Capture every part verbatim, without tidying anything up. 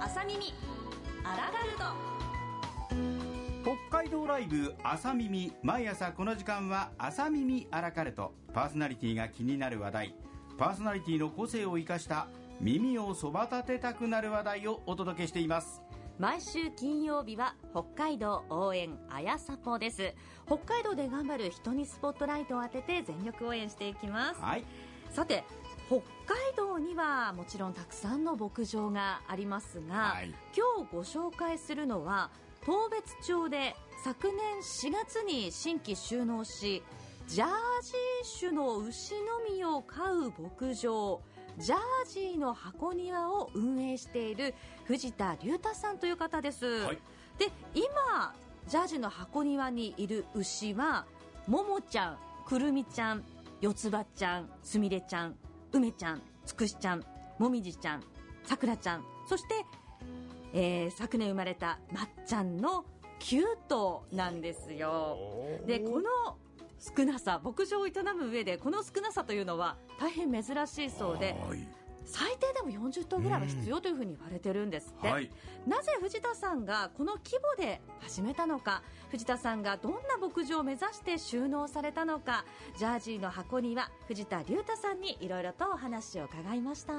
朝耳アラカルト。 北海道ライブ朝耳、毎朝この時間は朝耳アラカルト。パーソナリティが気になる話題、パーソナリティの個性を生かした耳をそば立てたくなる話題をお届けしています。 毎週金曜日は北海道応援あやサポです。北海道で頑張る人にスポットライトを当てて全力応援していきます、 はい、 さて北海道にはもちろんたくさんの牧場がありますが、はい、今日ご紹介するのは当別町で昨年しがつに新規就農しジャージー種の牛のみを飼う牧場ジャージーの箱庭を運営している藤田龍太さんという方です、はい、で今ジャージーの箱庭にいる牛はももちゃん、くるみちゃん、よつばちゃん、すみれちゃん、梅ちゃん、つくしちゃん、もみじちゃん、さくらちゃん、そして、えー、昨年生まれたまっちゃんのきゅう頭なんですよ。でこの少なさ、牧場を営む上でこの少なさというのは大変珍しいそうで、最低でもよんじゅっ頭ぐらいは必要というふうに言われてるんですって、はい、なぜ藤田さんがこの規模で始めたのか、藤田さんがどんな牧場を目指して就農されたのか、ジャージーの箱庭藤田龍太さんにいろいろとお話を伺いました。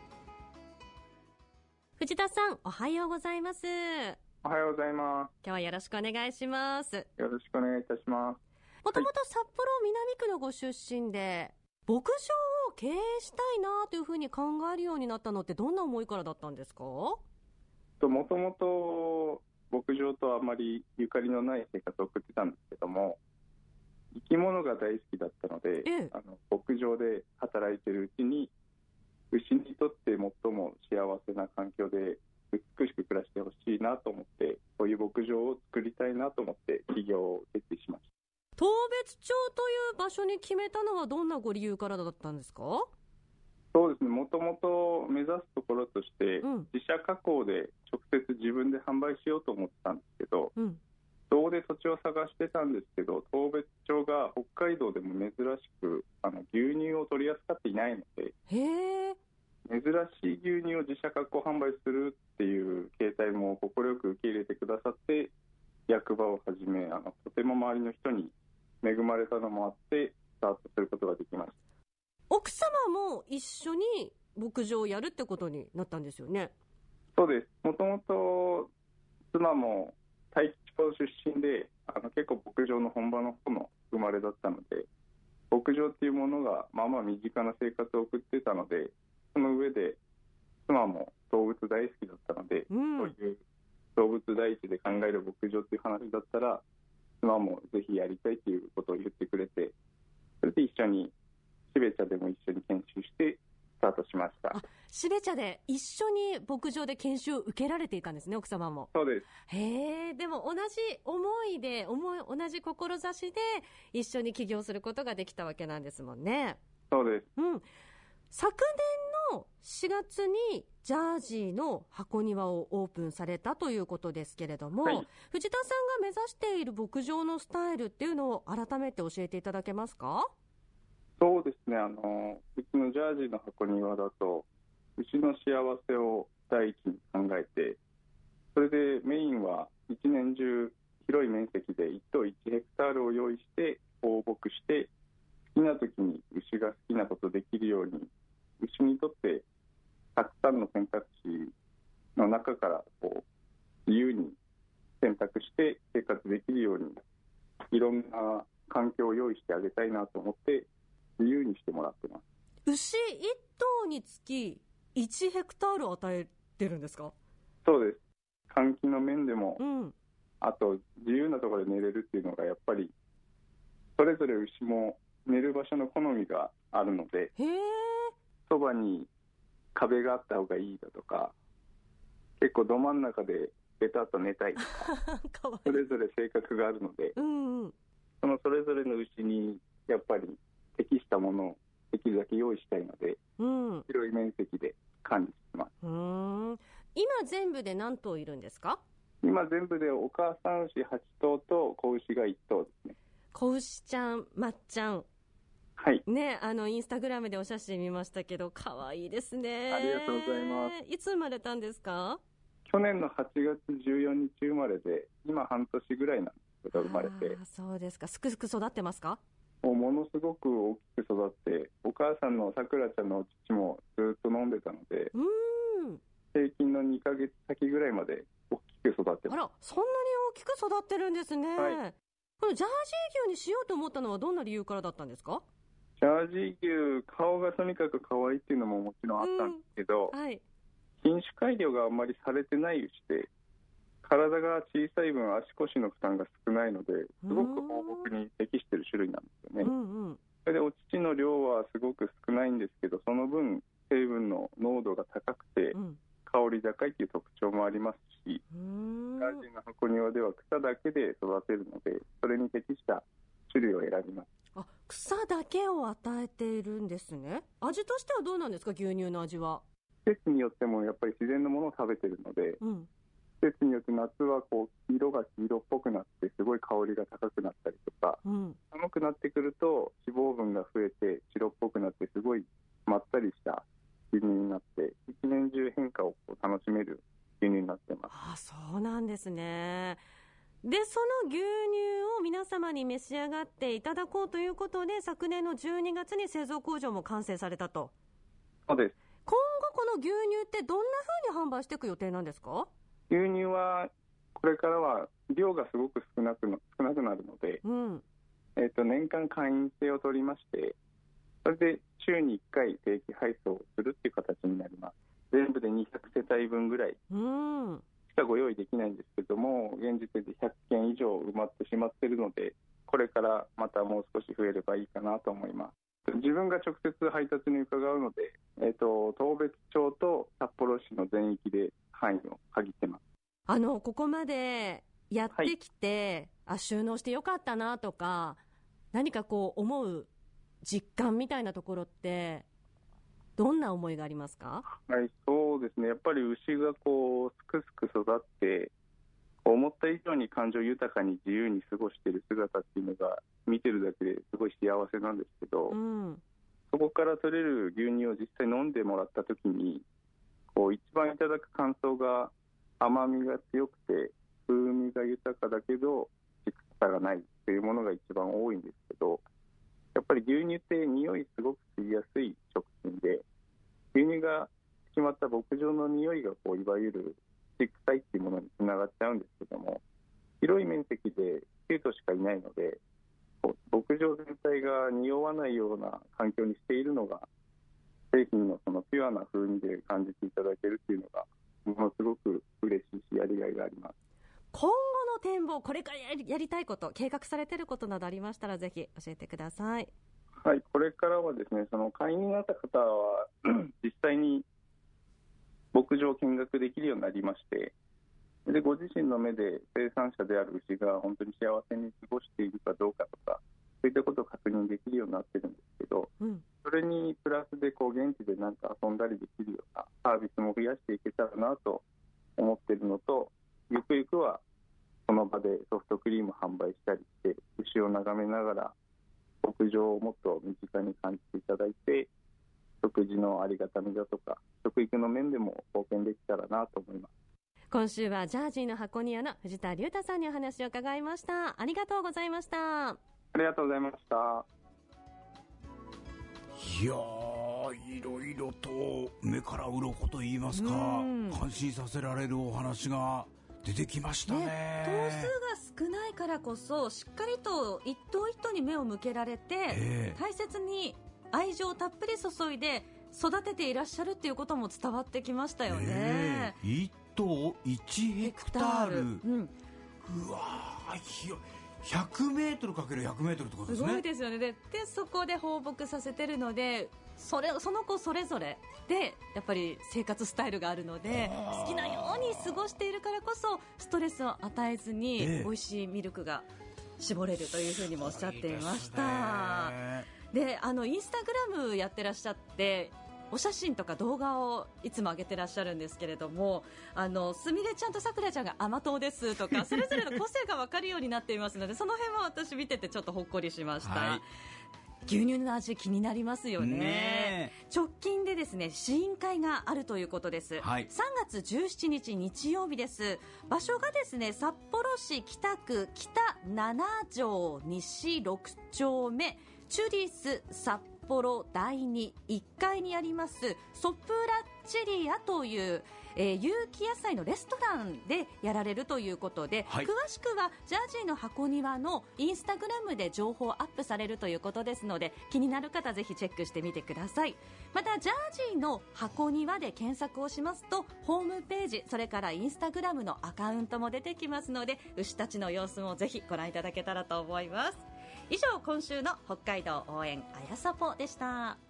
藤田さん、おはようございます。 おはようございます。 今日はよろしくお願いします。 よろしくお願いいたします。 もともと札幌南区のご出身で、はい、牧場を経営したいなというふうに考えるようになったのってどんな思いからだったんですか？もともと牧場とあまりゆかりのない生活を送ってたんですけども、生き物が大好きだったので、ええ、あの牧場で働いているうちに牛にとって最も幸せな環境で美しく暮らしてほしいなと思って、そういう牧場を作りたいなと思って起業を決意しました。 当別町という場所に決めたのはどんなご理由からだったんですか？ そうですね、もともと目指すところとして、うん、自社加工で直接自分で販売しようと思ってたんですけど、うん、そこで土地を探してたんですけど、当別町が北海道でも珍しくあの牛乳を取り扱っていないので、 へー、 珍しい牛乳を自社加工販売するっていう形態も快く受け入れてくださって、役場をはじめあのとても周りの人に恵まれたのもあってスタートすることができました。 奥様も一緒に牧場をやるってことになったんですよね？ そうです。もともと妻も大樹町出身で、あの結構牧場の本場の方の生まれだったので、牧場っていうものがまあまあ身近な生活を送ってたので、その上で妻も動物大好きだったので、うん、そういう動物第一で考える牧場っていう話だったら妻もぜひやりたいということを言ってくれて、それで一緒にしべ茶でも一緒に研修してスタートしました。 あ、しべ茶で一緒に牧場で研修を受けられていたんですね、奥様も。 そうです。 へえ、でも同じ思いで思い同じ志で一緒に起業することができたわけなんですもんね。 そうです、 うん、昨年のしがつにジャージーの箱庭をオープンされたということですけれども、はい、藤田さんが目指している牧場のスタイルっていうのを改めて教えていただけますか？ そうですね、あのうちのジャージーの箱庭だと牛の幸せを第一に考えて、それでメインは一年中広い面積でいっ頭いちヘクタールを用意して放牧して、好きな時に牛が好きなことできるように、牛にとってたくさんの選択肢の中からこう自由に選択して生活できるように、いろんな環境を用意してあげたいなと思って自由にしてもらってます。 牛いっ頭につきいちヘクタール与えてるんですか？ そうです。換気の面でも、 うん、 あと自由なところで寝れるっていうのがやっぱりそれぞれ牛も寝る場所の好みがあるので、 へー、 そばに壁があった方がいいだとか、結構ど真ん中でベタっと寝たいとかかわいい、それぞれ性格があるので、 うんうん、 そのそれぞれの牛にやっぱり適したものをできるだけ用意したいので、うん、広い面積で管理してます。 うーん、今全部で何頭いるんですか？ 今全部でお母さん牛はち頭と子牛がいっ頭ですね。 子牛ちゃん、まっちゃん、 はいね、あのインスタグラムでお写真見ましたけど可愛いですね。 ありがとうございます。 いつ生まれたんですか？ 去年のはちがつじゅうよっか生まれで、今半年ぐらいなんですけど、生まれて。 あ、そうですか。すくすく育ってますか？ もうものすごく大きく育って、お母さんのさくらちゃんの父もずっと飲んでたので、 うーん、 平均のにかげつ先ぐらいまで大きく育ってます。 あら、そんなに大きく育ってるんですね。はい、このジャージー牛にしようと思ったのはどんな理由からだったんですか？ ジャージー牛、顔がとにかく可愛いっていうのももちろんあったんですけど、 はい、 品種改良があんまりされてない牛で、体が小さい分足腰の負担が少ないので、すごく放牧に適している種類なんですよね。うんうん、それでお乳の量はすごく少ないんですけど、その分成分の濃度が高くて、うん、香り高いという特徴もありますし、ジャージーの箱庭では草だけで育てるので、それに適した種類を選びます。 あ、草だけを与えているんですね。味としてはどうなんですか？牛乳の味は。 季節によってもやっぱり自然のものを食べているので、うん、季節によって夏はこう色が黄色っぽくなってすごい香りが高くなったりとか、うん、寒くなってくると脂肪分が増えて白っぽくなってすごいまったりした牛乳になって、一年中変化をこう楽しめる牛乳になっています。 あ、そうなんですね。で、その牛乳を皆様に召し上がっていただこうということで、昨年のじゅうにがつに製造工場も完成されたと。 そうです。 今後この牛乳ってどんな風に販売していく予定なんですか？ 牛乳はこれからは量がすごく少なくな、少なくなるので、うん、えーと、年間会員制を取りまして、それで週にいっかい定期配送をするっていう形になります。全部でにひゃくせたいぶんぐらいしかご用意できないんですけども、現時点でひゃっけん以上埋まってしまっているので、これからまたもう少し増えればいいかなと思います。自分が直接配達に伺うので、えーと、当別町と札幌市の全域で範囲を限ってます。 あのここまでやってきて、はい、あ、収納してよかったなとか、何かこう思う実感みたいなところってどんな思いがありますか？ はい、そうですね。やっぱり牛がこうすくすく育って思った以上に感情豊かに自由に過ごしている姿っていうのが見てるだけですごい幸せなんですけど、うん、そこから取れる牛乳を実際飲んでもらった時にこう一番いただく感想が、甘みが強くて風味が豊かだけどし臭さがないというものが一番多いんですけど、やっぱり牛乳って匂いすごく吸いやすい食品で、牛乳が決まった牧場の匂いがこういわゆるし臭いっていうものにつながっちゃうんですけども、広い面積できゅうとしかいないので、牧場全体が匂わないような環境にしているのが、製品のそのピュアな風味で感じていただけるっていうのがものすごく嬉しいし、やりがいがあります。 今後の展望、これからやり、やりたいこと、計画されていることなどありましたらぜひ教えてください。 はい、これからはですね、その会員になった方は実際に牧場を見学できるようになりまして、でご自身の目で生産者である牛が本当に幸せに過ごしているかどうかとか、そういったことを確認できるようになってるんですけど、うん、それにプラスでこう現地でなんか遊んだりできるようなサービスも増やしていけたらなと思っているのと、ゆくゆくはその場でソフトクリーム販売したりして、牛を眺めながら牧場をもっと身近に感じていただいて、食事のありがたみだとか食育の面でも貢献できたらなと思います。 今週はジャージーの箱庭の藤田龍太さんにお話を伺いました。ありがとうございました。 ありがとうございました。 いやー、いろいろと目から鱗と言いますか、感心させられるお話が出てきました ね, ね頭数が少ないからこそしっかりと一頭一頭に目を向けられて、えー、大切に愛情をたっぷり注いで育てていらっしゃるっていうことも伝わってきましたよね。 えー、一頭いちヘクタール、うん、うわー、ひゃくメートルかけるひゃくメートルってことですね。 すごいですよね。 で, でそこで放牧させてるので、それその子それぞれでやっぱり生活スタイルがあるので、好きなように過ごしているからこそストレスを与えずに美味しいミルクが絞れるというふうにもおっしゃっていました。で、あのインスタグラムやってらっしゃって、お写真とか動画をいつも上げてらっしゃるんですけれども、あのすみれちゃんとさくらちゃんが甘党ですとか、それぞれの個性が分かるようになっていますので、その辺は私見ててちょっとほっこりしました。はい、牛乳の味気になりますよ ね, ね直近でですですね、試飲会があるということです、はい、さんがつじゅうしちにち日曜日です。場所がですね、札幌市北区北なな条西ろく丁目チュリス札幌だいにいっかいにありますソプラチェリアという、えー、有機野菜のレストランでやられるということで、はい、詳しくはジャージーの箱庭のインスタグラムで情報アップされるということですので、気になる方ぜひチェックしてみてください。またジャージーの箱庭で検索をしますとホームページ、それからインスタグラムのアカウントも出てきますので、牛たちの様子もぜひご覧いただけたらと思います。以上、今週の北海道応援あやさぽでした。